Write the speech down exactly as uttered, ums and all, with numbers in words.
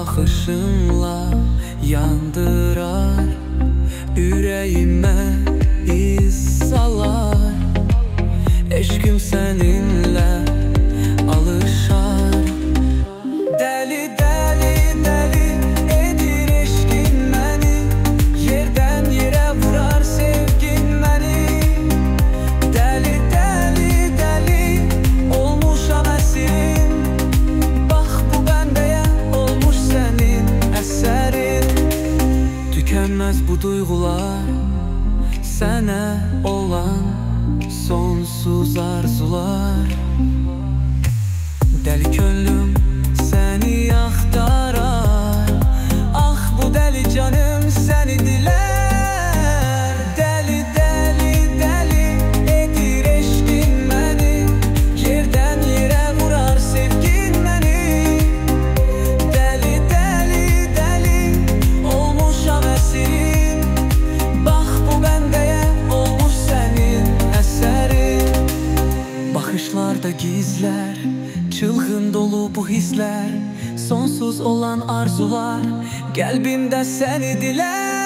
Bakışınla yandırar, yüreğime iz salar. Eşkim seninle alışar. Deli deli deli edir eşkin beni, yerden yere vurar sevgin beni. Deli deli deli olmuşam esirin, bak bu bendeye olmuş senin eserin. Tükenmez bu duygular, sana olan sonsuz arzular. Deli könlüm seni axtarar, ah bu deli canım seni diler. Deli deli deli edir eşkin beni, yerden yere vurar sevgin beni. Deli deli deli olmuşam esirin, bak bu bendeye olmuş senin eserin. Bakışlarda gizler, çılgın dolu bu hisler, sonsuz olan arzular, kalbimde seni diler.